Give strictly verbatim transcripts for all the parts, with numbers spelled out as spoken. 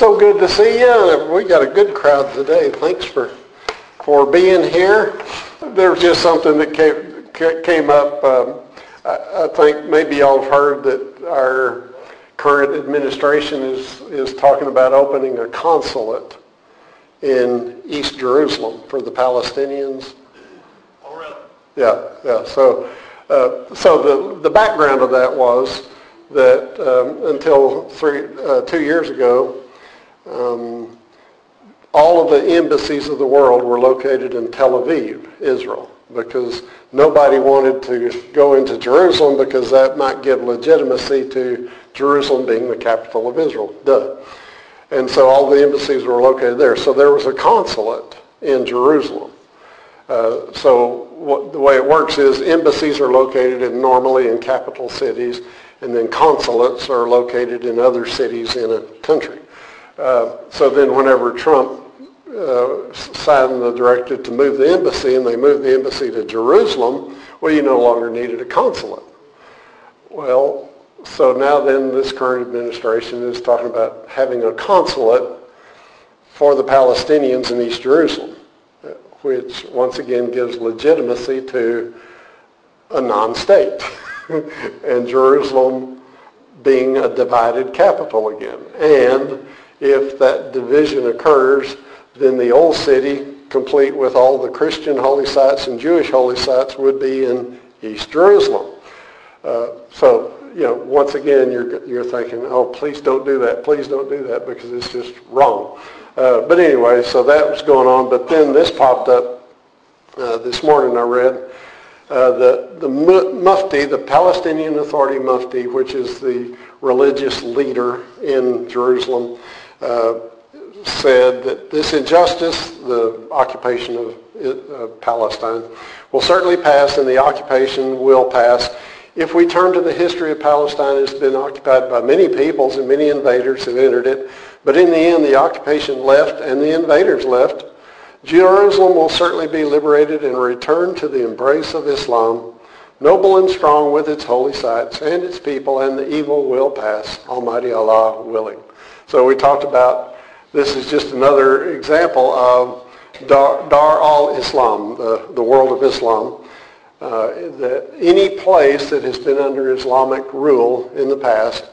so good to see you. We got a good crowd today. Thanks for for being here. There's just something that came came up. Um, I, I think maybe y'all have heard that our current administration is is talking about opening a consulate in East Jerusalem for the Palestinians. Oh, really? Yeah, yeah. So, uh, so the the background of that was that um, until three uh, two years ago. Um, all of the embassies of the world were located in Tel Aviv, Israel, because nobody wanted to go into Jerusalem because that might give legitimacy to Jerusalem being the capital of Israel. Duh. And so all the embassies were located there. So there was a consulate in Jerusalem. Uh, so what, the way it works is embassies are located in, normally in capital cities, and then consulates are located in other cities in a country. Uh, so then whenever Trump uh, signed the directive to move the embassy, and they moved the embassy to Jerusalem, well, you no longer needed a consulate. Well, so now then this current administration is talking about having a consulate for the Palestinians in East Jerusalem, which once again gives legitimacy to a non-state, and Jerusalem being a divided capital again. And if that division occurs, then the old city, complete with all the Christian holy sites and Jewish holy sites, would be in East Jerusalem. Uh, so, you know, once again, you're you're thinking, oh, please don't do that, please don't do that, because it's just wrong. Uh, but anyway, so that was going on. But then this popped up uh, this morning. I read uh, the the Mufti, the Palestinian Authority Mufti, which is the religious leader in Jerusalem. Uh, said that this injustice, the occupation of uh, Palestine, will certainly pass, and the occupation will pass. If we turn to the history of Palestine, it's been occupied by many peoples and many invaders have entered it, but in the end the occupation left and the invaders left. Jerusalem will certainly be liberated and returned to the embrace of Islam, noble and strong with its holy sites and its people, and the evil will pass, Almighty Allah willing. So we talked about, this is just another example of Dar, Dar al-Islam, the, the world of Islam, uh, that any place that has been under Islamic rule in the past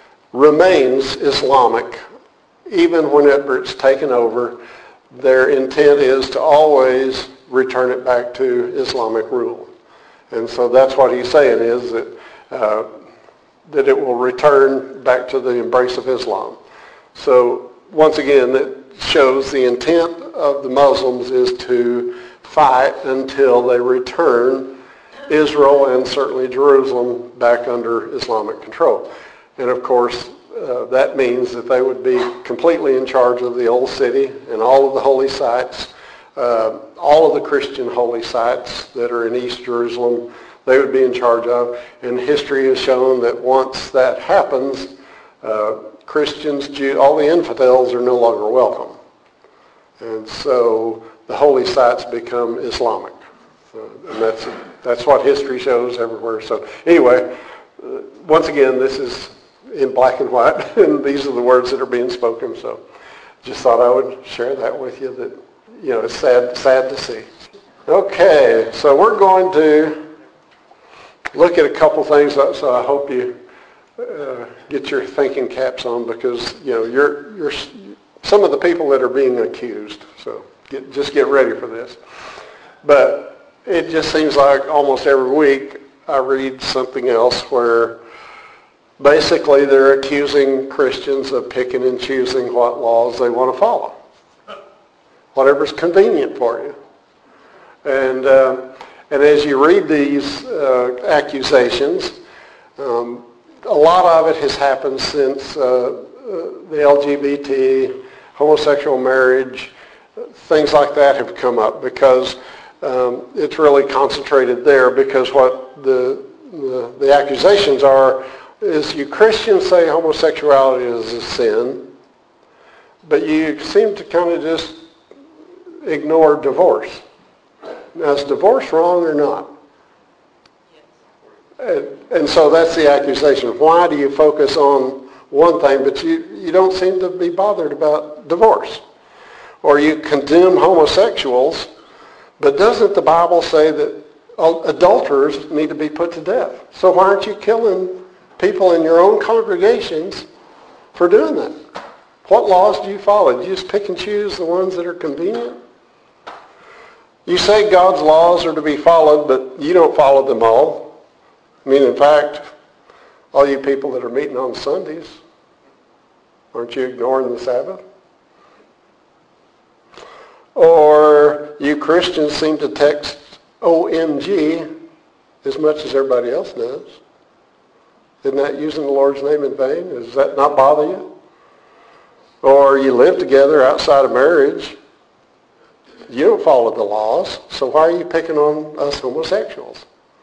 remains Islamic. Even whenever it's taken over, their intent is to always return it back to Islamic rule. And so that's what he's saying is that, uh, that it will return back to the embrace of Islam. So once again, that shows the intent of the Muslims is to fight until they return Israel and certainly Jerusalem back under Islamic control. And of course, uh, that means that they would be completely in charge of the old city and all of the holy sites, uh, all of the Christian holy sites that are in East Jerusalem, they would be in charge of. And history has shown that once that happens, uh, Christians, Jews, all the infidels are no longer welcome. And so the holy sites become Islamic. So, and that's that's what history shows everywhere. So anyway, uh, once again, this is in black and white, and these are the words that are being spoken. So just thought I would share that with you that, you know, it's sad, sad to see. Okay, so we're going to look at a couple things, so I hope you Uh, get your thinking caps on, because you know you're you're some of the people that are being accused. So get, just get ready for this. But it just seems like almost every week I read something else where basically they're accusing Christians of picking and choosing what laws they want to follow, whatever's convenient for you. And uh, and as you read these uh, accusations. Um, A lot of it has happened since uh, uh, the L G B T, homosexual marriage, things like that have come up, because um, it's really concentrated there, because what the, the the accusations are is you Christians say homosexuality is a sin, but you seem to kind of just ignore divorce. Now, is divorce wrong or not? And, and so that's the accusation. Why do you focus on one thing, but you, you don't seem to be bothered about divorce. Or you condemn homosexuals, but doesn't the Bible say that adulterers need to be put to death? So why aren't you killing people in your own congregations for doing that? What laws do you follow? Do you just pick and choose the ones that are convenient? You say God's laws are to be followed, but you don't follow them all. I mean, in fact, all you people that are meeting on Sundays, aren't you ignoring the Sabbath? Or you Christians seem to text O M G as much as everybody else does. Isn't that using the Lord's name in vain? Does that not bother you? Or you live together outside of marriage. You don't follow the laws, so why are you picking on us homosexuals?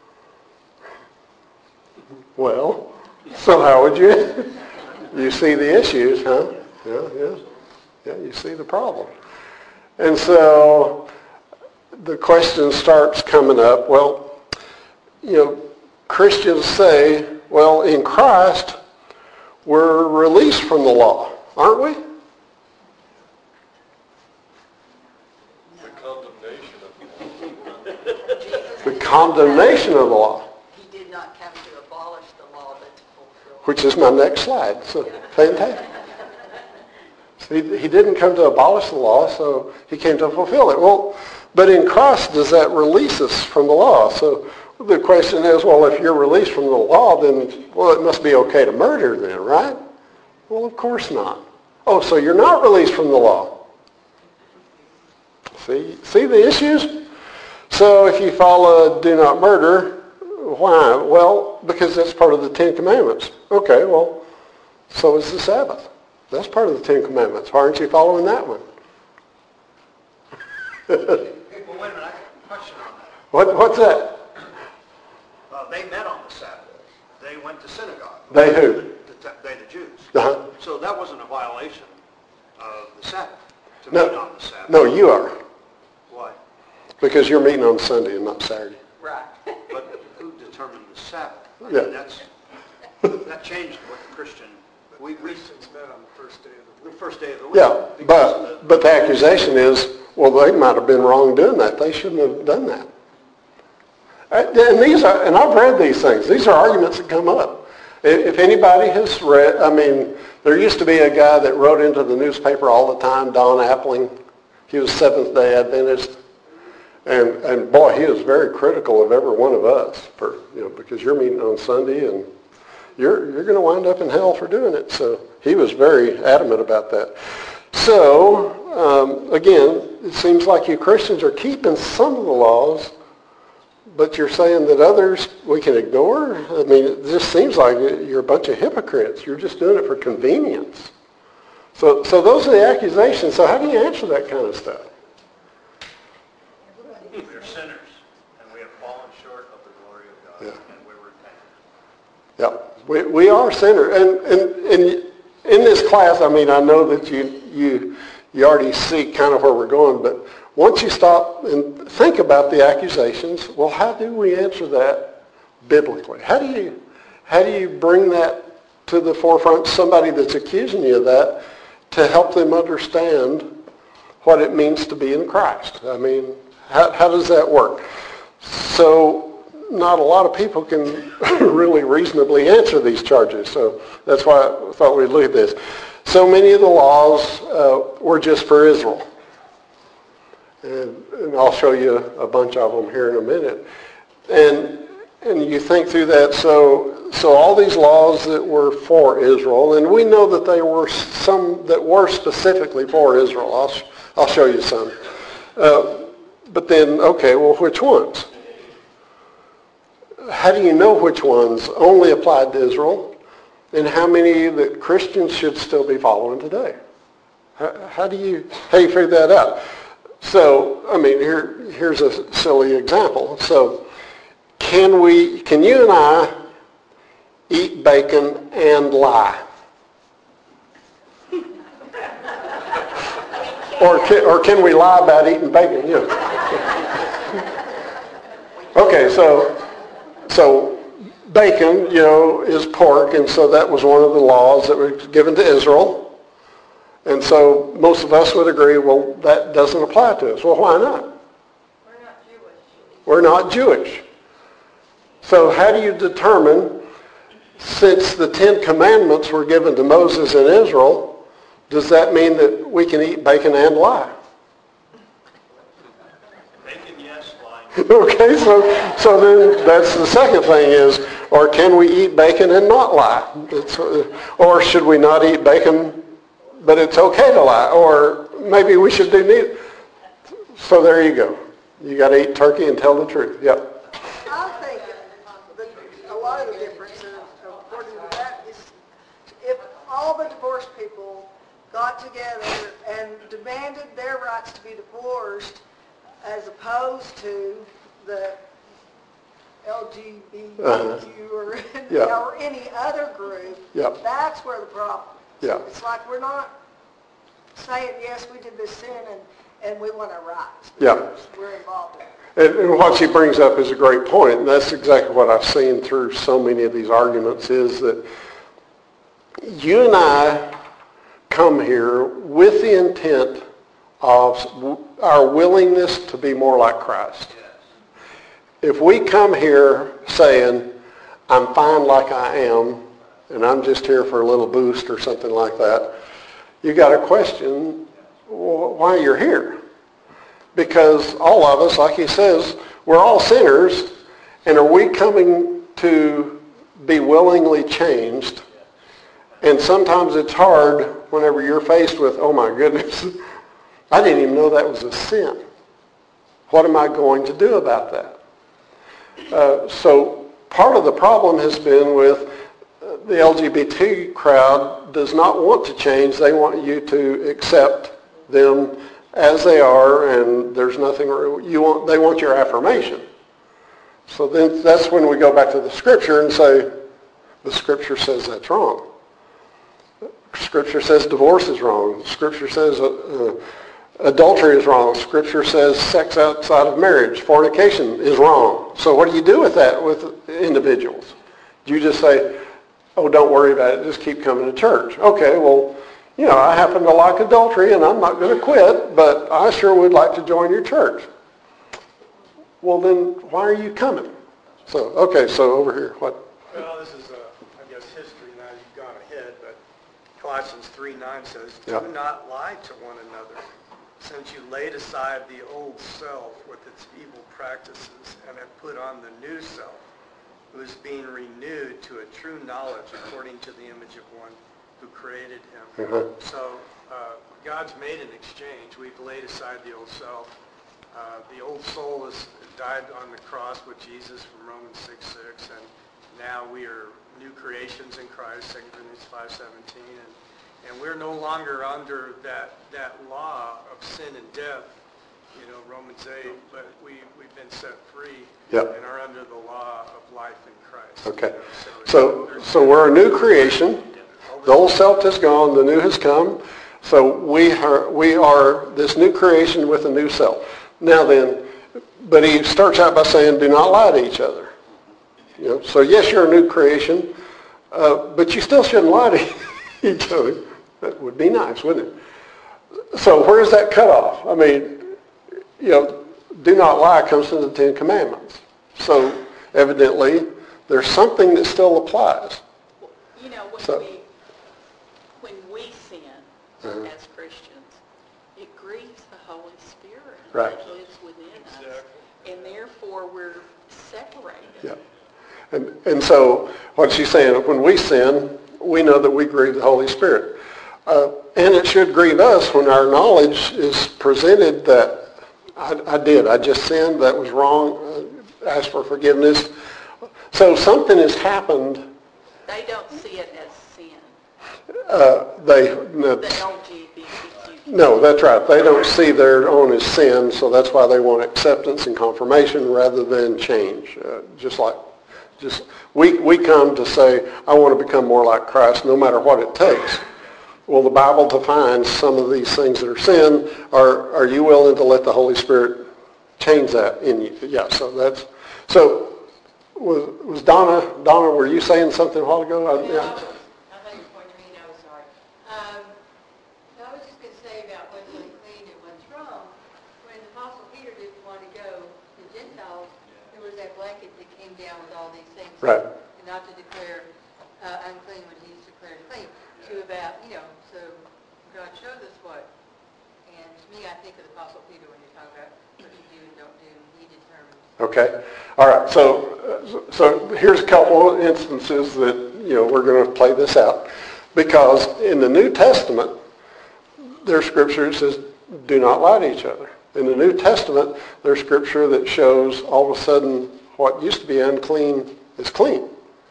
Well, so how would you? You see the issues, huh? Yeah, yeah. Yeah, you see the problem. And so the question starts coming up, well, you know, Christians say, well, in Christ, we're released from the law, aren't we? The condemnation of the law. The condemnation of the law. He did not come to abolish the law, but to fulfill it. Which is my next slide. So fantastic. He, he didn't come to abolish the law, so he came to fulfill it. Well, but in Christ, does that release us from the law? So the question is, well, if you're released from the law, then, well, it must be okay to murder then, right? Well, of course not. Oh, so you're not released from the law. See, see the issues? So if you follow do not murder, why? Well, because that's part of the Ten Commandments. Okay, well, so is the Sabbath. That's part of the Ten Commandments. Why aren't you following that one? Well, wait a minute, I got a question on that. What, what's that? Uh, they met on the Sabbath. They went to synagogue. They who? The, the, they, the Jews. Uh-huh. So that wasn't a violation of the Sabbath, to No, meet on the Sabbath. no, you are. Why? Because you're meeting on Sunday and not Saturday. Right. But who determined the Sabbath? I Yeah. mean, that's, that changed what the Christian, we, we, Christians met on the first day of the the week. first day of the week. Yeah, because of but, but the accusation is, well, they might have been wrong doing that. They shouldn't have done that. Uh, And these are, and I've read these things. These are arguments that come up. If anybody has read, I mean, there used to be a guy that wrote into the newspaper all the time, Don Appling. He was Seventh-day Adventist. And, and boy, he was very critical of every one of us for, you know, because you're meeting on Sunday and you're, you're going to wind up in hell for doing it. So he was very adamant about that. So, um, again, it seems like you Christians are keeping some of the laws, but you're saying that others we can ignore? I mean, it just seems like you're a bunch of hypocrites. You're just doing it for convenience. So, so those are the accusations. So how do you answer that kind of stuff? We are sinners, and we have fallen short of the glory of God, Yeah. and we're repentant. Yeah, we, we are sinners. And, and, and in this class, I mean, I know that you, you, you already see kind of where we're going, but once you stop and think about the accusations, well, how do we answer that biblically? How do you, how do you bring that to the forefront, somebody that's accusing you of that, to help them understand what it means to be in Christ? I mean, how, how does that work? So not a lot of people can really reasonably answer these charges. So that's why I thought we'd look at this. So many of the laws uh, were just for Israel. And, and I'll show you a bunch of them here in a minute. And and you think through that, so so all these laws that were for Israel, and we know that they were some that were specifically for Israel. I'll, I'll show you some. Uh, but then, okay, well, which ones? How do you know which ones only applied to Israel, and how many that Christians should still be following today? How, how do you how do you figure that out? So, I mean, here here's a silly example. So, can we, can you and I eat bacon and lie? or can, or can we lie about eating bacon? You know. Okay, so so bacon, you know, is pork, and so that was one of the laws that was given to Israel. And so most of us would agree, well, that doesn't apply to us. Well, why not? We're not Jewish. We're not Jewish. So how do you determine, since the Ten Commandments were given to Moses in Israel, does that mean that we can eat bacon and lie? Bacon, yes, lying. Okay, so so then that's the second thing is, or can we eat bacon and not lie? It's, uh, or should we not eat bacon, but it's okay to lie? Or maybe we should do neither. So there you go. You got to eat turkey and tell the truth. Yep. I think that a lot of the difference, uh, according to that, is if all the divorced people got together and demanded their rights to be divorced, as opposed to the L G B T Q Uh-huh. or, Yeah. or any other group, Yep. that's where the problem is. Yeah. It's like we're not saying, yes, we did this sin and, and we want our rights. Yeah. because We're involved in it. And, and what she brings up is a great point, and that's exactly what I've seen through so many of these arguments, is that you and I come here with the intent of our willingness to be more like Christ. If we come here saying, I'm fine like I am, and I'm just here for a little boost or something like that, you got to question why you're here. Because all of us, like he says, we're all sinners, and are we coming to be willingly changed? And sometimes it's hard whenever you're faced with, oh my goodness, I didn't even know that was a sin. What am I going to do about that? Uh, so part of the problem has been with uh, the L G B T crowd does not want to change. They want you to accept them as they are, and there's nothing you want. They want your affirmation. So then that's when we go back to the Scripture and say, the Scripture says that's wrong. Scripture says divorce is wrong. Scripture says uh, uh, adultery is wrong. Scripture says sex outside of marriage, fornication is wrong. So what do you do with that with individuals? Do you just say, oh, don't worry about it, just keep coming to church? Okay, well, you know, I happen to like adultery and I'm not going to quit, but I sure would like to join your church. Well, then why are you coming? So, okay, so over here, what? Well, this is, uh, I guess, history now. You've gone ahead, but Colossians three nine says, do Yeah. not lie to one another, since you laid aside the old self with its evil practices and have put on the new self, who is being renewed to a true knowledge according to the image of one who created him. Mhm. So uh, God's made an exchange. We've laid aside the old self. Uh, the old soul has died on the cross with Jesus from Romans six six, and now we are new creations in Christ, Second Corinthians five seventeen, and, and we're no longer under that, that law of sin and death, you know, Romans eight, but we, we've been set free Yep. and are under the law of life in Christ. Okay. So, So, so we're a new creation. The old self has gone, the new has come. So we are, we are this new creation with a new self. Now then, but he starts out by saying, do not lie to each other. You know, so yes, you're a new creation, uh, but you still shouldn't lie to each other. That would be nice, wouldn't it? So where's that cutoff? I mean, you know, do not lie comes from the Ten Commandments. So evidently, there's something that still applies. You know, when So- we, when we sin Uh-huh. as Christians, it grieves the Holy Spirit Right. that lives within us. Exactly. And therefore, we're separated. Yeah. And, and so what she's saying, when we sin, we know that we grieve the Holy Spirit. Uh, and it should grieve us when our knowledge is presented that I, I did, I just sinned, that was wrong, uh, ask for forgiveness. So something has happened. They don't see it as sin, Uh, they, no, the L G B T Q. no, that's right. They don't see their own as sin, so that's why they want acceptance and confirmation rather than change. Uh, just like, just we we come to say, I want to become more like Christ, no matter what it takes. Well, the Bible defines some of these things that are sin. Are are you willing to let the Holy Spirit change that in you? Yeah. So that's so. was, was Donna, Donna, were you saying something a while ago? I- No, yeah. I was, I thought you were pointing to me, no, sorry. Um, no, I was just going to say about what's unclean and what's wrong. When the Apostle Peter didn't want to go to Gentiles, there was that blanket that came down with all these things. Right. And not to declare uh, unclean when he's declared clean. To about, you know, so God showed us what. And to me, I think of the Apostle Peter when you're talking about what you do and don't do. He determines. Okay. All right. So, so here's a couple of instances that, you know, we're going to play this out. Because in the New Testament, there's scripture that says, do not lie to each other. In the New Testament, there's scripture that shows all of a sudden what used to be unclean is clean.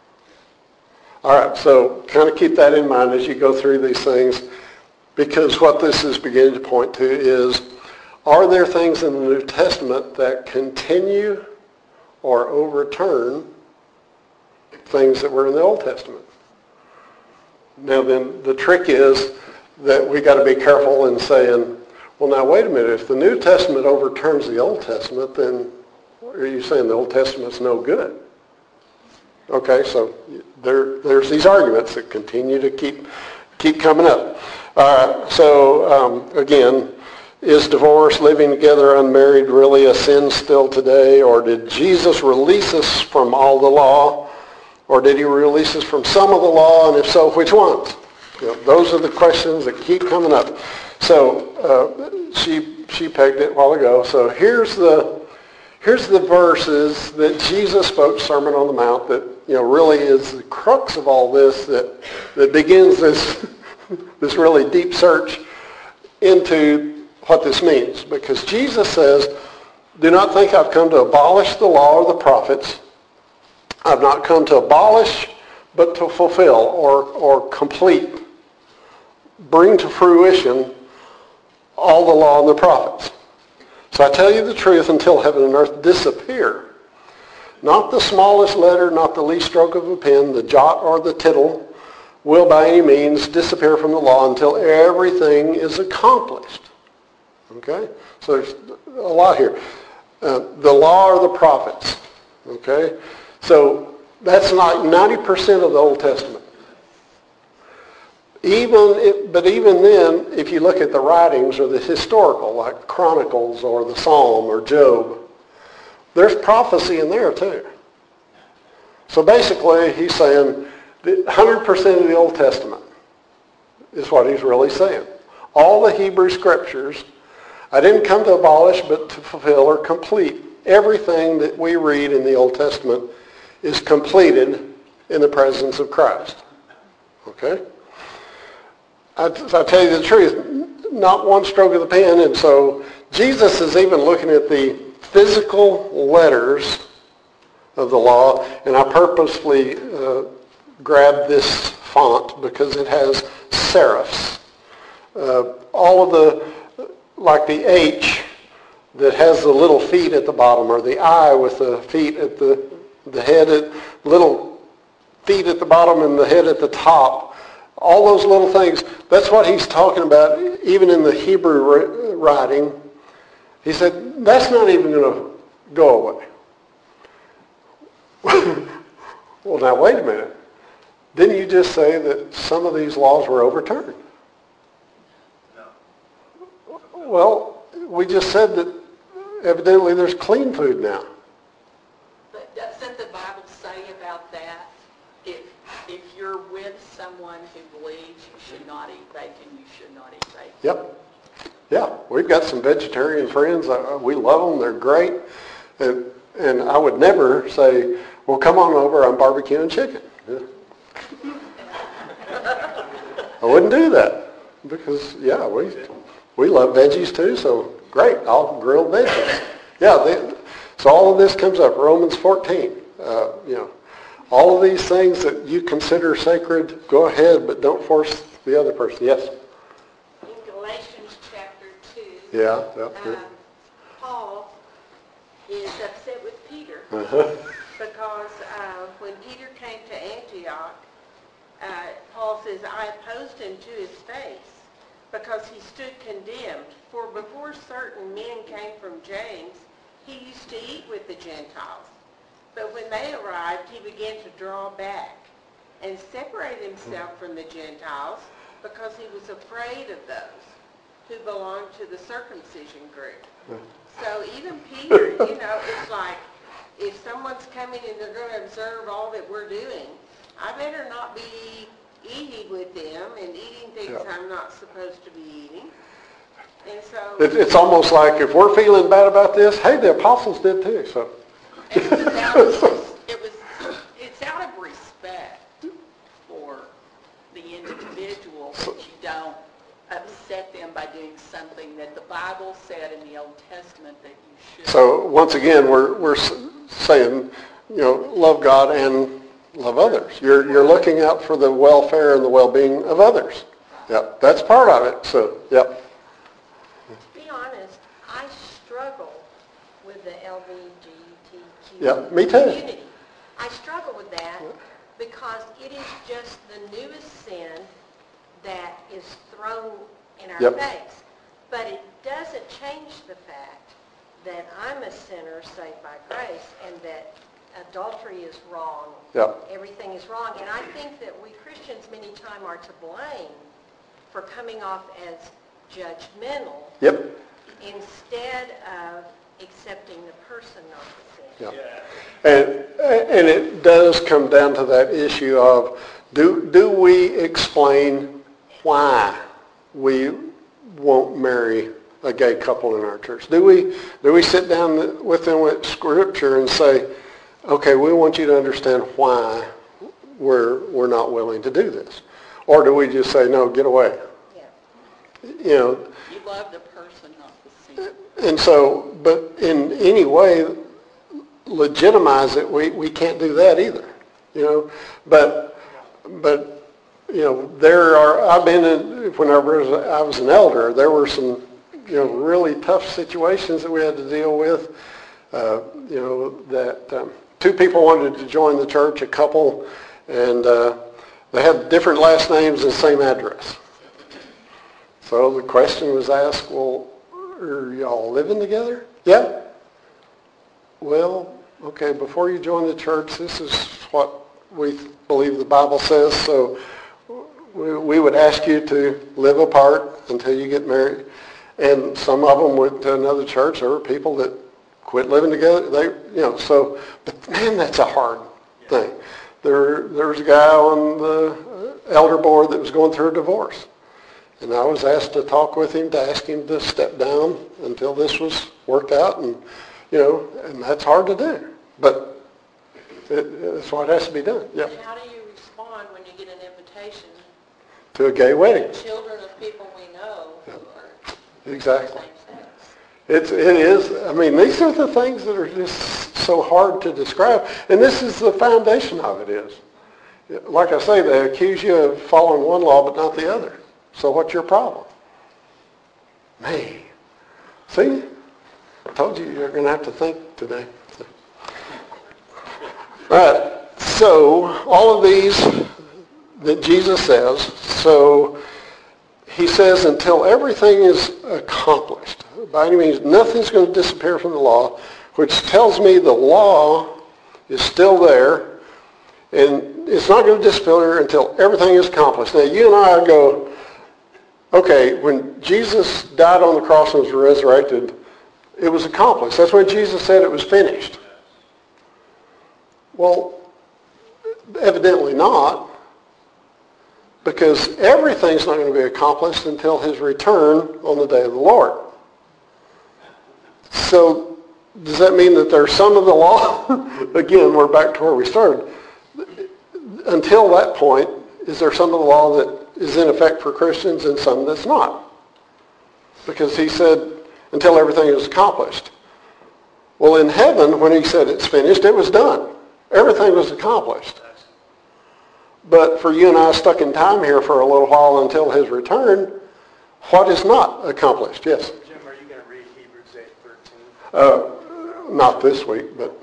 All right. So kind of keep that in mind as you go through these things. Because what this is beginning to point to is, are there things in the New Testament that continue or overturn things that were in the Old Testament? Now then, the trick is that we got to be careful in saying, well, now wait a minute, if the New Testament overturns the Old Testament, then are you saying the Old Testament's no good? Okay, so there, there's these arguments that continue to keep keep coming up. All right, so um, again, is divorce, living together unmarried, really a sin still today? Or did Jesus release us from all the law? Or did he release us from some of the law? And if so, which ones? You know, those are the questions that keep coming up. So uh, she she pegged it a while ago. So here's the here's the verses that Jesus spoke, Sermon on the Mount, that you know really is the crux of all this, that that begins this this really deep search into what this means. Because Jesus says, do not think I've come to abolish the law or the prophets. I've not come to abolish, but to fulfill or, or complete, bring to fruition all the law and the prophets. So I tell you the truth, until heaven and earth disappear, not the smallest letter, not the least stroke of a pen, the jot or the tittle, will by any means disappear from the law until everything is accomplished. Okay? So there's a lot here. Uh, the law or the prophets. Okay? So that's not ninety percent of the Old Testament. Even if, but even then, if you look at the writings or the historical, like Chronicles or the Psalm or Job, there's prophecy in there too. So basically, he's saying one hundred percent of the Old Testament is what he's really saying. All the Hebrew scriptures, I didn't come to abolish, but to fulfill or complete. Everything that we read in the Old Testament is completed in the presence of Christ. Okay? I, I tell you the truth, not one stroke of the pen, and so Jesus is even looking at the physical letters of the law, and I purposely uh, grabbed this font because it has serifs. Uh, all of the, like the H that has the little feet at the bottom, or the I with the feet at the, the head, at, little feet at the bottom and the head at the top. All those little things, that's what he's talking about even in the Hebrew writing. He said, that's not even going to go away. Well, now wait a minute. Didn't you just say that some of these laws were overturned? No. Well, we just said that evidently there's clean food now. But doesn't the Bible say about that? If if you're with someone who believes you should not eat bacon, you should not eat bacon. Yep. Yeah, we've got some vegetarian friends. Uh, we love them. They're great. And, and I would never say, well, come on over. I'm barbecuing chicken. Yeah. I wouldn't do that because, yeah, we we love veggies too, so great. I'll grill veggies. Yeah, they, so all of this comes up. Romans fourteen, uh, you know. All of these things that you consider sacred, go ahead, but don't force the other person. Yes? In Galatians chapter two, Yeah. yeah, yeah. um, Paul is upset with Peter Uh-huh. because uh, when Peter came to Antioch, uh, Paul says, I opposed him to his face because he stood condemned. For before certain men came from James, he used to eat with the Gentiles. But when they arrived, he began to draw back and separate himself from the Gentiles because he was afraid of those who belonged to the circumcision group. So even Peter, you know, it's like, if someone's coming and they're going to observe all that we're doing, I better not be eating with them and eating things Yeah. I'm not supposed to be eating. And so It, it's almost like if we're feeling bad about this, hey, the apostles did too. So It was out of, it was, it's out of respect for the individual that you don't upset them by doing something that the Bible said in the Old Testament that you should. So once again, we're we're s- saying, you know, love God and love others. You're you're looking out for the welfare and the well-being of others. Yep, that's part of it. So, yep. To be honest, I struggle with the L G B T Q Yeah, me too. community. I struggle with that because it is just the newest sin that is thrown in our Yep. face. But it doesn't change the fact that I'm a sinner saved by grace and that adultery is wrong. Yep. Everything is wrong. And I think that we Christians many times are to blame for coming off as judgmental Yep. instead of accepting the person, not the sin. Yep. And and it does come down to that issue of do do we explain why we won't marry a gay couple in our church? Do we do we sit down with them with Scripture and say, okay, we want you to understand why we're we're not willing to do this, or do we just say no, get away? Yeah. You know. You love the person, not the sin. And so, but in any way, legitimize it, we, we can't do that either, you know. But, but, you know, there are, I've been in, whenever I was an elder, there were some, you know, really tough situations that we had to deal with, uh, you know, that um, two people wanted to join the church, a couple, and uh, they had different last names and same address. So the question was asked, well, are y'all living together? Yeah. Well, okay, before you join the church, this is what we believe the Bible says, so we, we would ask you to live apart until you get married. And some of them went to another church. There were people that quit living together. They, you know, so, but man, that's a hard thing. There, there was a guy on the elder board that was going through a divorce. And I was asked to talk with him, to ask him to step down until this was worked out. And, you know, and that's hard to do. But it, it's what has to be done. Yeah. How do you respond when you get an invitation? To a gay wedding. Children of people we know who are Exactly. same sex. It's, it is, I mean, these are the things that are just so hard to describe. And this is the foundation of it is. Like I say, they accuse you of following one law but not the other. So what's your problem? Man. See? I told you you're going to have to think today. All right. So all of these that Jesus says, so he says until everything is accomplished. By any means, nothing's going to disappear from the law, which tells me the law is still there, and it's not going to disappear until everything is accomplished. Now, you and I go, okay, when Jesus died on the cross and was resurrected, it was accomplished. That's when Jesus said it was finished. Well, evidently not, because everything's not going to be accomplished until his return on the day of the Lord. So does that mean that there's some of the law? Again, we're back to where we started. Until that point, is there some of the law that is in effect for Christians and some that's not? Because he said, until everything is accomplished. Well, in heaven, when he said it's finished, it was done. Everything was accomplished. But for you and I stuck in time here for a little while until his return, what is not accomplished? Yes? Jim, are you going to read Hebrews eight thirteen? Uh, not this week, but...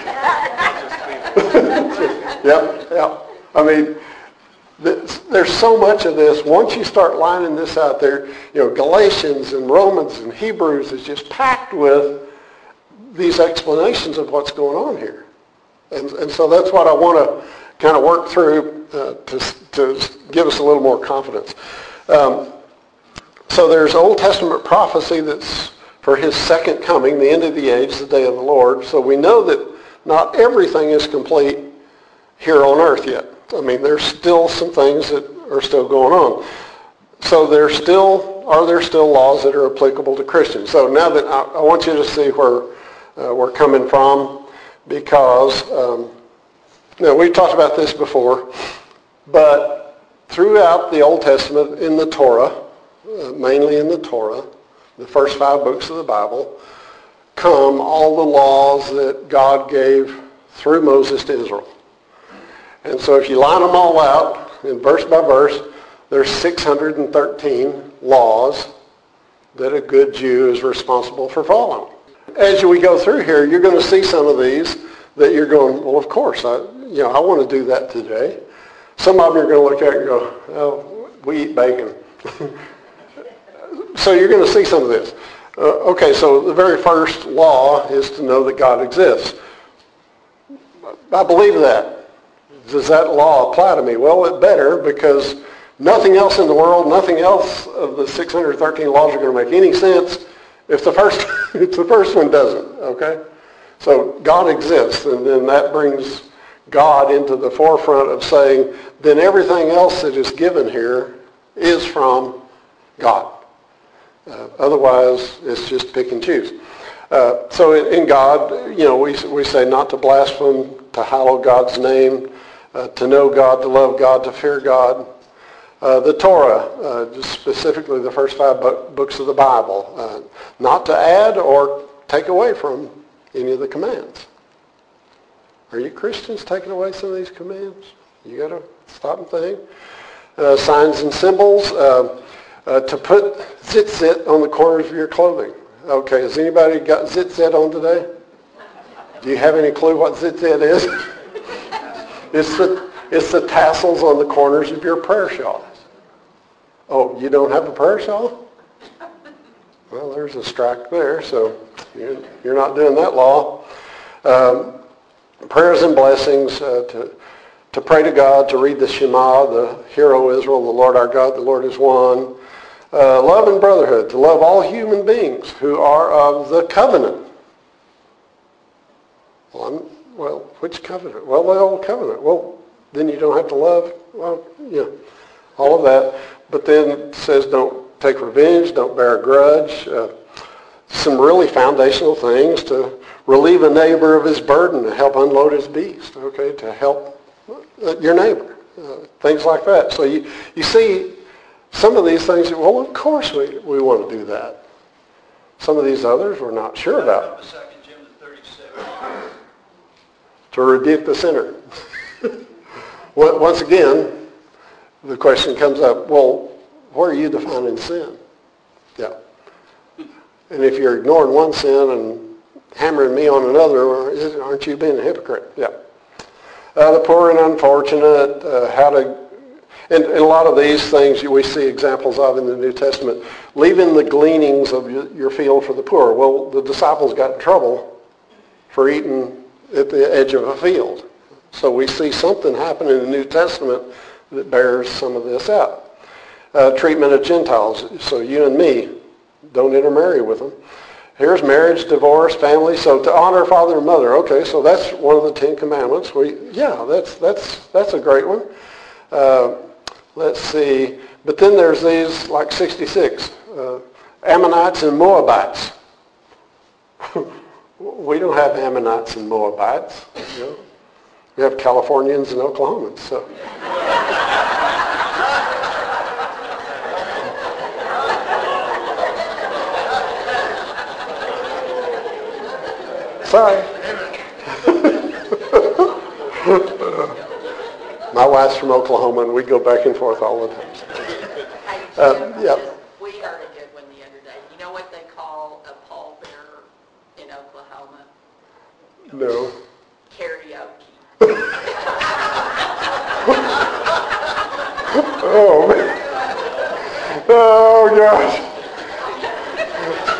Yep, yep. I mean, there's so much of this. Once you start lining this out there, you know, Galatians and Romans and Hebrews is just packed with these explanations of what's going on here. And, and so that's what I want to kind of work through uh, to, to give us a little more confidence. Um, so there's Old Testament prophecy that's for his second coming, the end of the age, the day of the Lord. So we know that not everything is complete here on earth yet. I mean, there's still some things that are still going on. So there's still, are there still laws that are applicable to Christians? So now that I, I want you to see where uh, we're coming from, because, um, you know, we've talked about this before, but throughout the Old Testament in the Torah, uh, mainly in the Torah, the first five books of the Bible, come all the laws that God gave through Moses to Israel. And so if you line them all out, in verse by verse, there's six hundred thirteen laws that a good Jew is responsible for following. As we go through here, you're going to see some of these that you're going, well, of course, I, you know, I want to do that today. Some of them you're going to look at and go, oh, we eat bacon. So you're going to see some of this. Uh, okay, so the very first law is to know that God exists. I believe that. Does that law apply to me? Well, it better, because nothing else in the world, nothing else of the six hundred thirteen laws are going to make any sense if the first if the first one doesn't, okay? So God exists, and then that brings God into the forefront of saying, then everything else that is given here is from God. Uh, otherwise, it's just pick and choose. Uh, so in, in God, you know, we we say not to blaspheme, to hallow God's name, uh, to know God, to love God, to fear God. Uh, the Torah, uh, just specifically the first five bu- books of the Bible, uh, not to add or take away from any of the commands. Are you Christians taking away some of these commands? You got to stop and think. Uh, signs and symbols, uh, uh, to put tzitzit on the corners of your clothing. Okay, has anybody got tzitzit on today? Do you have any clue what tzitzit is? It's the it's the tassels on the corners of your prayer shawl. Oh, you don't have a prayer shawl? Well, there's a strike there, so you're, you're not doing that law. Um, prayers and blessings, uh, to to pray to God, to read the Shema, the Hear, O Israel, the Lord our God, the Lord is one. Uh, love and brotherhood, to love all human beings who are of the covenant. Well, I'm, well, which covenant? Well, the old covenant. Well, then you don't have to love. Well, yeah, all of that. But then it says don't take revenge, don't bear a grudge. Uh, some really foundational things to relieve a neighbor of his burden, to help unload his beast, okay, to help your neighbor, uh, things like that. So you, you see some of these things, well, of course we, we want to do that. Some of these others we're not sure about. Second Timothy thirty-six. To rebuke the sinner. Once again, the question comes up, well, where are you defining sin? Yeah. And if you're ignoring one sin and hammering me on another, aren't you being a hypocrite? Yeah. Uh, the poor and unfortunate, uh, how to, and, and a lot of these things we see examples of in the New Testament, leaving the gleanings of your field for the poor. Well, the disciples got in trouble for eating at the edge of a field. So we see something happen in the New Testament that bears some of this out. Uh, treatment of Gentiles. So you and me, don't intermarry with them. Here's marriage, divorce, family. So to honor father and mother. Okay, so that's one of the Ten Commandments. We, yeah, that's that's that's a great one. Uh, let's see. But then there's these like sixty-six, uh, Ammonites and Moabites. We don't have Ammonites and Moabites. You know? We have Californians and Oklahomans. So. Sorry. My wife's from Oklahoma, and we go back and forth all the time. Hey, Uh, Jim, yeah. we heard a good one the other day. You know what they call a pallbearer in Oklahoma? No. Karaoke. Oh, man. Oh, gosh.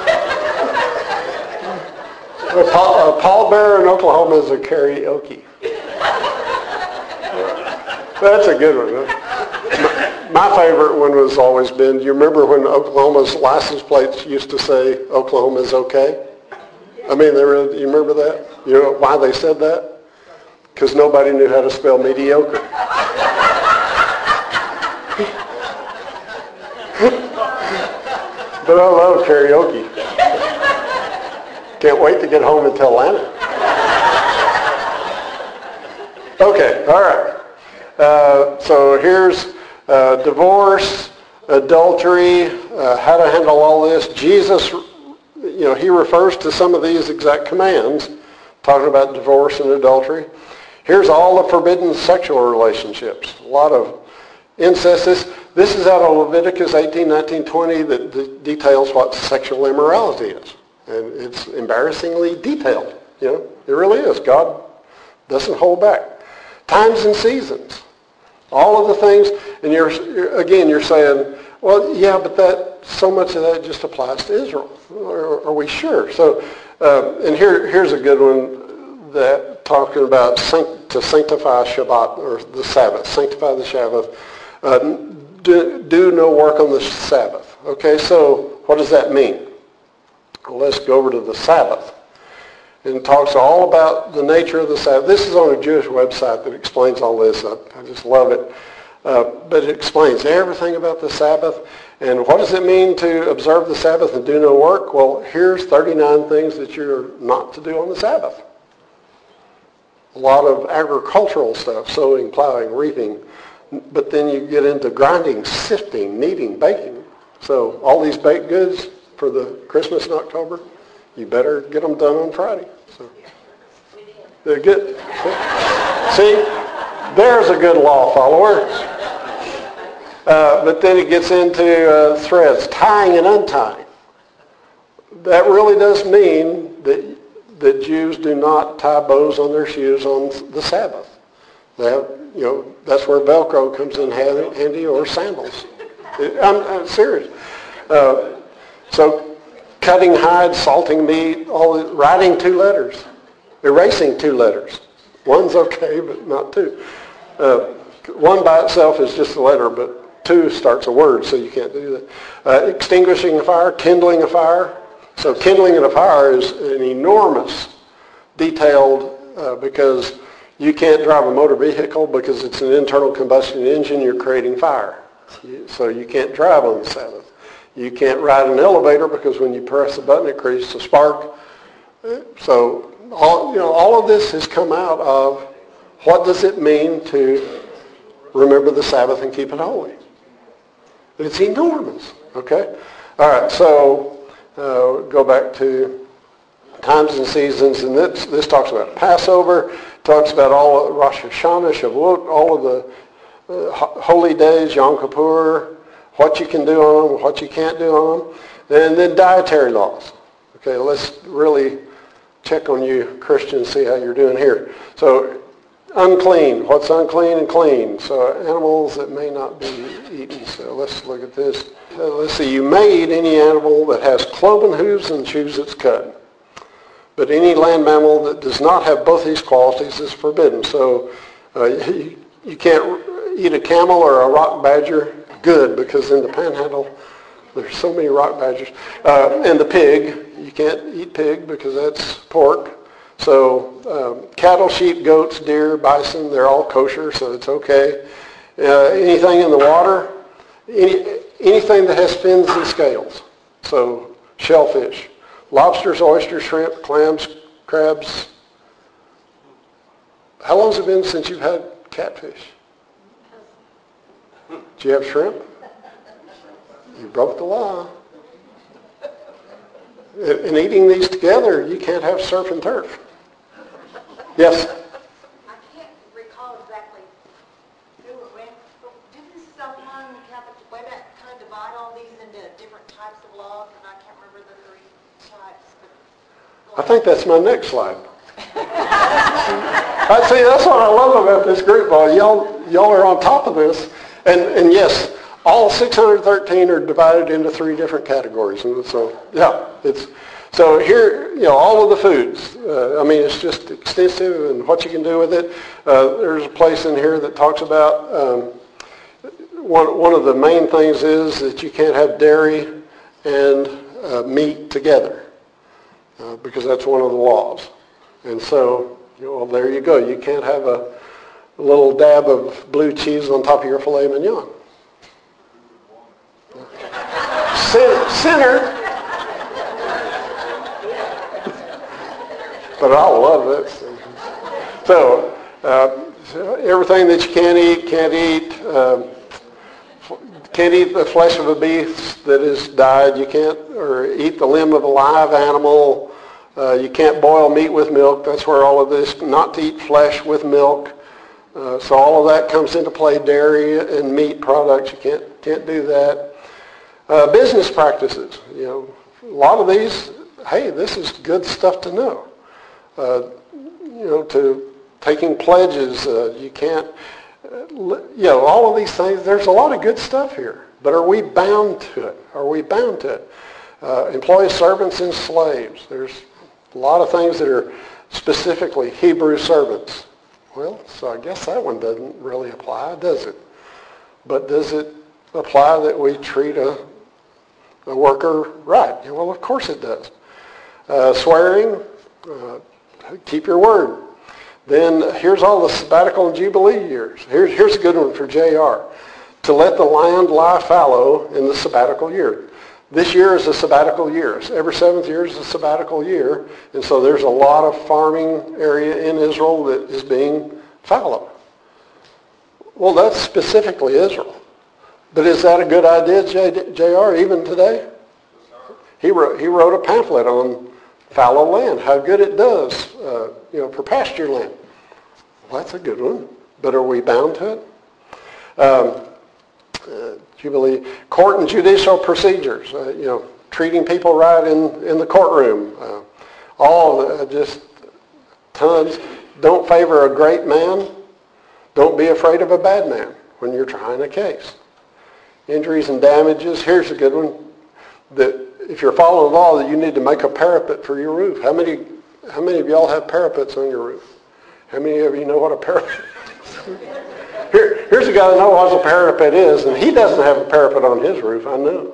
A pall, a pallbearer in Oklahoma is a karaoke. That's a good one. Huh? My, my favorite one has always been, you remember when Oklahoma's license plates used to say, Oklahoma is okay? I mean, they were, you remember that? You know why they said that? Because nobody knew how to spell mediocre. But I love karaoke. Can't wait to get home and tell Lana. Okay, all right. Uh, so here's uh, divorce, adultery, uh, how to handle all this. Jesus, you know, he refers to some of these exact commands, talking about divorce and adultery. Here's all the forbidden sexual relationships. A lot of incest. This, this is out of Leviticus eighteen, nineteen, twenty that d- details what sexual immorality is. And it's embarrassingly detailed. You know, it really is. God doesn't hold back. Times and seasons. All of the things, and you're, you're again, you're saying, well, yeah, but that so much of that just applies to Israel. Are, are we sure? So, uh, and here, here's a good one that talking about sanct- to sanctify Shabbat or the Sabbath, sanctify the Sabbath. Uh, do, do no work on the Sabbath. Okay, so what does that mean? Well, let's go over to the Sabbath. And it talks all about the nature of the Sabbath. This is on a Jewish website that explains all this. I, I just love it. Uh, but it explains everything about the Sabbath. And what does it mean to observe the Sabbath and do no work? Well, here's thirty-nine things that you're not to do on the Sabbath. A lot of agricultural stuff, sowing, plowing, reaping. But then you get into grinding, sifting, kneading, baking. So all these baked goods for the Christmas in October, you better get them done on Friday. So they're good. See, there's a good law follower. Uh, but then it gets into uh, threads, tying and untying. That really does mean that that Jews do not tie bows on their shoes on the Sabbath. They have, you know, that's where Velcro comes in handy, or sandals. I'm, I'm serious. Uh, so cutting hides, salting meat, all the, writing two letters, erasing two letters. One's okay, but not two. Uh, one by itself is just a letter, but two starts a word, so you can't do that. Uh, extinguishing a fire, kindling a fire. So kindling a fire is an enormous, detailed, uh, because you can't drive a motor vehicle because it's an internal combustion engine, you're creating fire. So you can't drive on the Sabbath. You can't ride an elevator because when you press a button it creates a spark. So all, you know, all of this has come out of what does it mean to remember the Sabbath and keep it holy. It's enormous, okay? All right, so uh, go back to times and seasons, and this, this talks about Passover, talks about all of Rosh Hashanah, Shavuot, all of the uh, holy days, Yom Kippur, what you can do on them, what you can't do on them, and then dietary laws. Okay, let's really check on you Christians, see how you're doing here. So unclean, what's unclean and clean? So animals that may not be eaten. So let's look at this. Uh, let's see, you may eat any animal that has cloven hooves and chews its cud. But any land mammal that does not have both these qualities is forbidden. So uh, you, you can't eat a camel or a rock badger. Good, because in the panhandle, there's so many rock badgers. Uh, and the pig, you can't eat pig because that's pork. So um, cattle, sheep, goats, deer, bison, they're all kosher, so it's okay. Uh, anything in the water, any, anything that has fins and scales. So shellfish. Lobsters, oysters, shrimp, clams, crabs. How long has it been since you've had catfish? Do you have shrimp? You broke the law. And eating these together, you can't have surf and turf. Yes? I can't recall exactly who it went, but didn't someone have a way back kind of divide all these into different types of laws, and I can't remember the three types. But I think that's my next slide. I see, that's what I love about this group. Well, y'all, y'all are on top of this. And, and yes, all six hundred thirteen are divided into three different categories. And so, yeah, it's So here, you know, all of the foods. Uh, I mean, it's just extensive and what you can do with it. Uh, there's a place in here that talks about um, one, one of the main things is that you can't have dairy and uh, meat together uh, because that's one of the laws. And so, you know, well, there you go. You can't have a, a little dab of blue cheese on top of your filet mignon. Sinner. Sinner. But I love it. So, uh, everything that you can't eat, can't eat. Um, can't eat the flesh of a beast that is died. You can't, or eat the limb of a live animal. Uh, you can't boil meat with milk. That's where all of this, not to eat flesh with milk. Uh, so all of that comes into play. Dairy and meat products, you can't can't do that. Uh, business practices, you know, a lot of these. Hey, this is good stuff to know. Uh, you know, to taking pledges, uh, you can't, uh, you know, all of these things, there's a lot of good stuff here. But are we bound to it? Are we bound to it? Uh, employees, servants, and slaves. There's a lot of things that are specifically Hebrew servants. Well, so I guess that one doesn't really apply, does it? But does it apply that we treat a, a worker right? Yeah, well, of course it does. Uh, swearing, uh, keep your word. Then here's all the sabbatical and jubilee years. Here's, here's a good one for J R. To let the land lie fallow in the sabbatical year. This year is a sabbatical year. Every seventh year is a sabbatical year. And so there's a lot of farming area in Israel that is being fallow. Well, that's specifically Israel. But is that a good idea, J R, even today? He wrote, he wrote a pamphlet on fallow land, how good it does, uh, you know, for pasture land. Well, that's a good one. But are we bound to it? Um, uh, Jubilee, court and judicial procedures, uh, you know, treating people right in, in the courtroom. Uh, all uh, just tons. Don't favor a great man. Don't be afraid of a bad man when you're trying a case. Injuries and damages. Here's a good one. That if you're following the law, that you need to make a parapet for your roof. How many, how many of y'all have parapets on your roof? How many of you know what a parapet is? Here, here's a guy that knows what a parapet is, and he doesn't have a parapet on his roof, I know.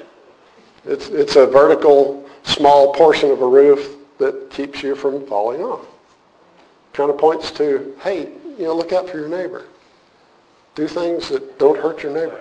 It's, it's a vertical, small portion of a roof that keeps you from falling off. Kind of points to, hey, you know, look out for your neighbor. Do things that don't hurt your neighbor.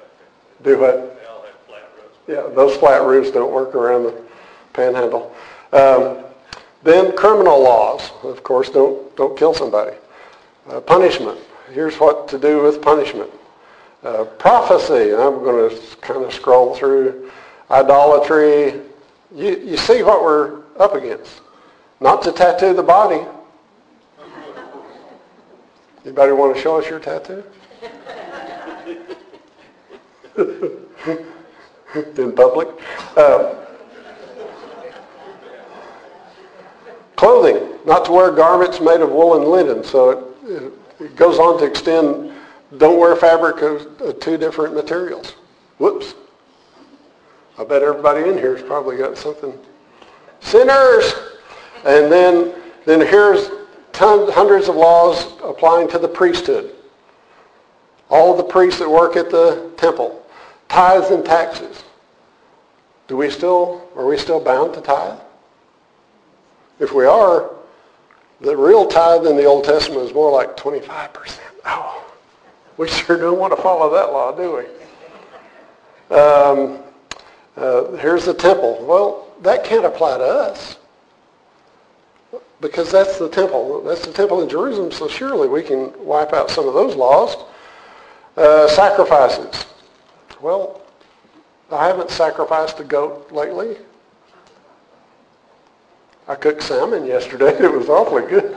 Do what? Yeah, those flat roofs don't work around the panhandle. Um, then criminal laws, of course, don't don't kill somebody. Uh, punishment. Here's what to do with punishment. Uh, prophecy. I'm going to kind of scroll through. Idolatry. You you see what we're up against. Not to tattoo the body. Anybody want to show us your tattoo? In public. Uh, clothing, not to wear garments made of wool and linen. So it, it goes on to extend, don't wear fabric of, of two different materials. Whoops. I bet everybody in here has probably got something. Sinners! And then, then here's tons, hundreds of laws applying to the priesthood. All of the priests that work at the temple. Tithes and taxes. Do we still, are we still bound to tithe? If we are, the real tithe in the Old Testament is more like twenty-five percent. Oh, we sure don't want to follow that law, do we? Um, uh, here's the temple. Well, that can't apply to us because that's the temple. That's the temple in Jerusalem, so surely we can wipe out some of those laws. Uh, sacrifices. Well, I haven't sacrificed a goat lately. I cooked salmon yesterday. It was awfully good.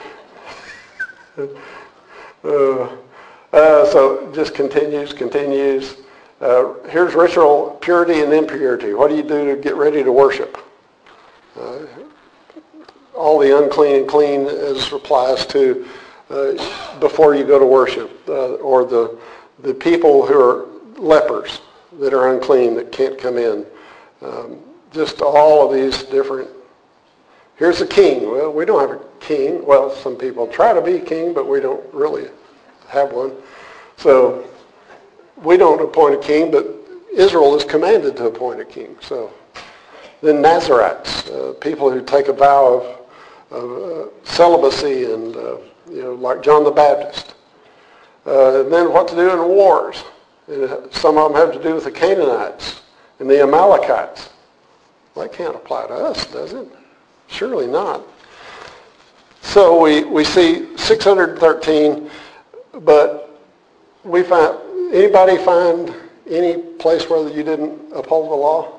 uh, uh, so just continues, continues. Uh, here's ritual purity and impurity. What do you do to get ready to worship? Uh, all the unclean and clean as applies to uh, before you go to worship, uh, or the the people who are lepers that are unclean that can't come in. Um, just all of these different, here's a king. Well, we don't have a king. Well, some people try to be king, but we don't really have one. So we don't appoint a king, but Israel is commanded to appoint a king. So then Nazarites, uh, people who take a vow of, of uh, celibacy and, uh, you know, like John the Baptist. Uh, and then what to do in wars. And some of them have to do with the Canaanites and the Amalekites. Well, that can't apply to us, does it? Surely not. So we, we see six hundred thirteen, but we find, anybody find any place where you didn't uphold the law?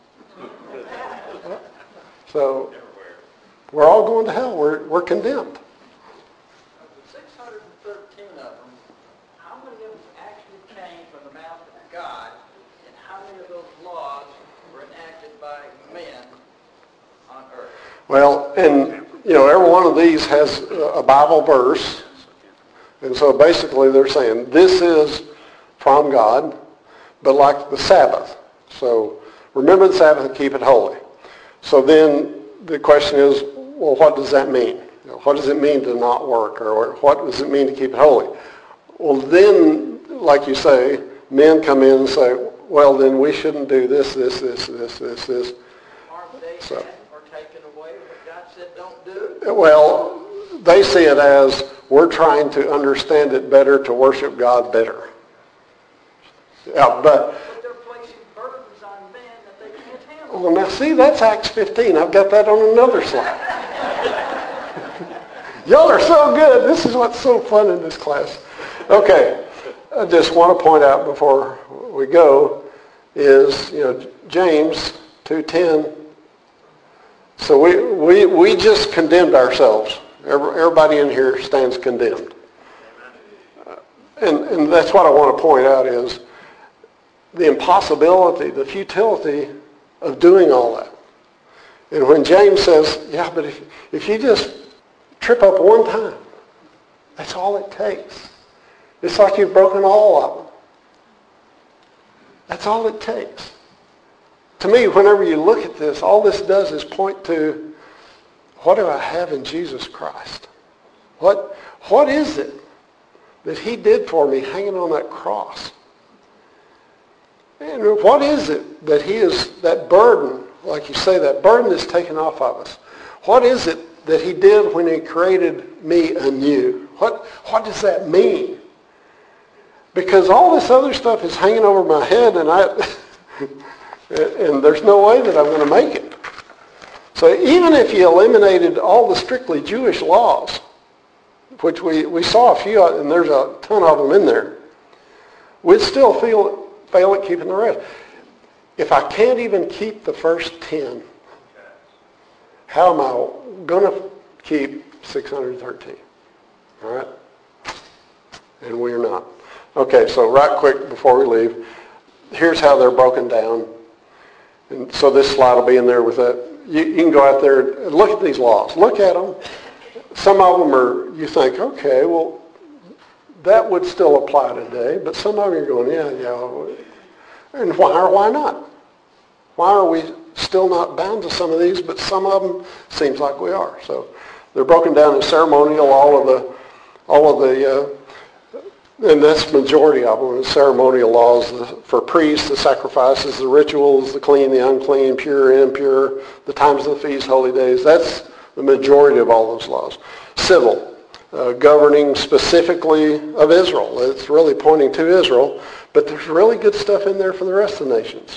So we're all going to hell. We're, we're condemned. six hundred thirteen of them, how many of them actually came from the mouth of God, and how many of those laws were enacted by men on earth? Well, and, you know, every one of these has a Bible verse. And so basically they're saying this is from God, but like the Sabbath. So remember the Sabbath and keep it holy. So then the question is, well, what does that mean? You know, what does it mean to not work? Or what does it mean to keep it holy? Well, then, like you say, men come in and say, well, then we shouldn't do this, this, this, this, this, this. Aren't they So, or taken away what God said don't do? well, they see it as we're trying to understand it better, to worship God better. Yeah, but But they're placing burdens on men that they can't handle. well, now see, that's Acts fifteen. I've got that on another slide. Y'all are so good. This is what's so fun in this class. Okay, I just want to point out before we go is, you know, James two ten. So we, we, we just condemned ourselves. Everybody in here stands condemned. Uh, and, and that's what I want to point out is the impossibility, the futility of doing all that. And when James says, yeah, but if, if you just trip up one time, that's all it takes. It's like you've broken all of them. That's all it takes. To me, whenever you look at this, all this does is point to, what do I have in Jesus Christ? What, what is it that he did for me hanging on that cross? And what is it that he is, that burden, like you say, that burden is taken off of us? What is it that he did when he created me anew? What, what does that mean? Because all this other stuff is hanging over my head, and I, and there's no way that I'm going to make it. So even if you eliminated all the strictly Jewish laws, which we, we saw a few, and there's a ton of them in there, we'd still feel, fail at keeping the rest. If I can't even keep the first ten, how am I going to keep six hundred thirteen? All right? And we're not. Okay, so right quick before we leave, here's how they're broken down. And so this slide will be in there with that. You, you can go out there and look at these laws. Look at them. Some of them are, you think, okay, well, that would still apply today. But some of them you're going, yeah, yeah. And why or why not? Why are we still not bound to some of these, but some of them seems like we are? So they're broken down in ceremonial, all of the, all of the, uh, and that's the majority of them, the ceremonial laws for priests, the sacrifices, the rituals, the clean, the unclean, pure, impure, the times of the feast, holy days. That's the majority of all those laws. Civil, uh, governing specifically of Israel. It's really pointing to Israel, but there's really good stuff in there for the rest of the nations.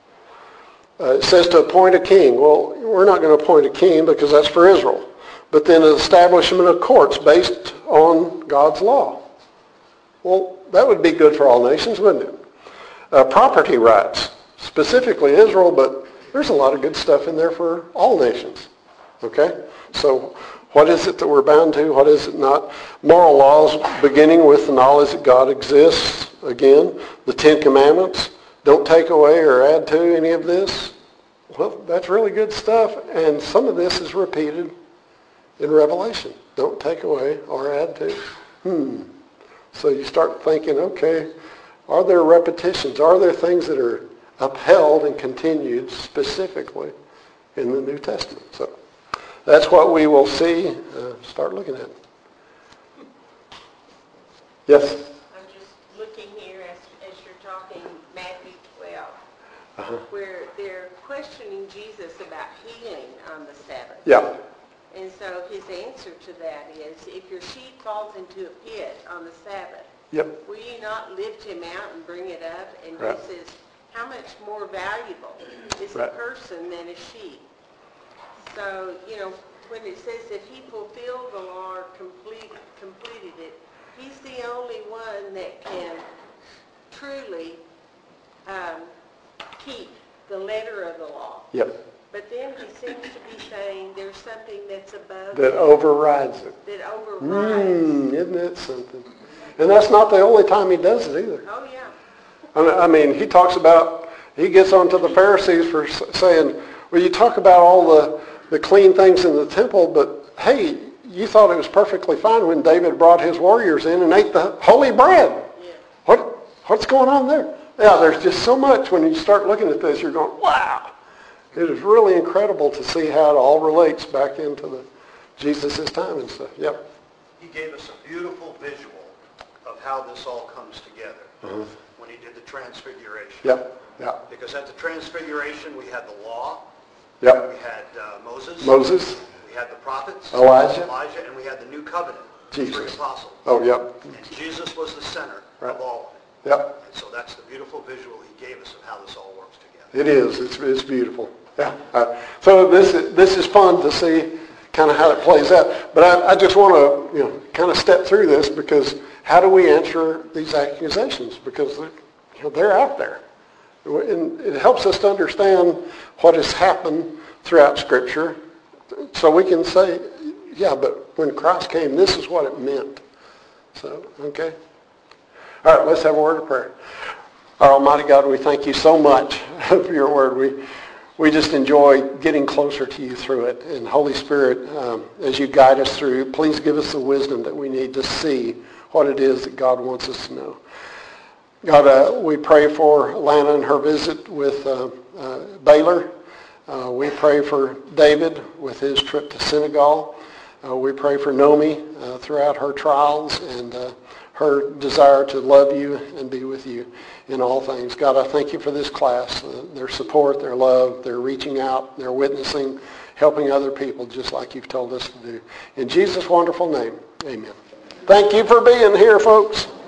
Uh, it says to appoint a king. Well, we're not going to appoint a king because that's for Israel. But then an establishment of courts based on God's law. Well, that would be good for all nations, wouldn't it? Uh, property rights, specifically Israel, but there's a lot of good stuff in there for all nations. Okay? So what is it that we're bound to? What is it not? Moral laws, beginning with the knowledge that God exists. Again, the Ten Commandments. Don't take away or add to any of this. Well, that's really good stuff, and some of this is repeated in Revelation. Don't take away or add to. Hmm. So you start thinking, okay, are there repetitions? Are there things that are upheld and continued specifically in the New Testament. So that's what we will see, uh, start looking at. Yes? I'm just looking here as, as you're talking, Matthew twelve, Uh-huh. where they're questioning Jesus about healing on the Sabbath. Yeah. And so his answer to that is, if your sheep falls into a pit on the Sabbath, Yep. will you not lift him out and bring it up? And Right. he says, how much more valuable is Right. a person than a sheep? So, you know, when it says that he fulfilled the law or complete, completed it, he's the only one that can truly um, keep the letter of the law. Yep. But then he seems to be saying there's something that's above That it, overrides it. that overrides. Mmm, isn't that something? And that's not the only time he does it either. Oh, yeah. I mean- I mean, he talks about, he gets onto the Pharisees for s- saying, well, you talk about all the, the clean things in the temple, but hey, you thought it was perfectly fine when David brought his warriors in and ate the holy bread. Yeah. What, what's going on there? Yeah, there's just so much when you start looking at this, you're going, wow. It is really incredible to see how it all relates back into the Jesus' time and stuff. Yep. He gave us a beautiful visual of how this all comes together Uh-huh. when he did the transfiguration. Yep. Yep. Because at the transfiguration, we had the law, Yep. we had uh, Moses, Moses. we had the prophets, Elijah. Elijah, and we had the new covenant, the three Jesus. apostles. Oh, yep. And Jesus was the center Right. of all of it. Yep. And so that's the beautiful visual he gave us of how this all works together. It is. It's, it's beautiful. Yeah. Uh, so this is, this is fun to see kind of how it plays out. But I, I just want to, you know, kind of step through this because how do we answer these accusations? Because they're, you know, they're out there. And it helps us to understand what has happened throughout Scripture so we can say, yeah, but when Christ came, this is what it meant. So, okay. All right, let's have a word of prayer. Our Almighty God, we thank you so much for your word. We we just enjoy getting closer to you through it. And Holy Spirit, um, as you guide us through, please give us the wisdom that we need to see what it is that God wants us to know. God, uh, we pray for Lana and her visit with uh, uh, Baylor. Uh, we pray for David with his trip to Senegal. Uh, we pray for Nomi uh, throughout her trials and uh, her desire to love you and be with you in all things. God, I thank you for this class, uh, their support, their love, their reaching out, their witnessing, helping other people just like you've told us to do. In Jesus' wonderful name, amen. Thank you for being here, folks.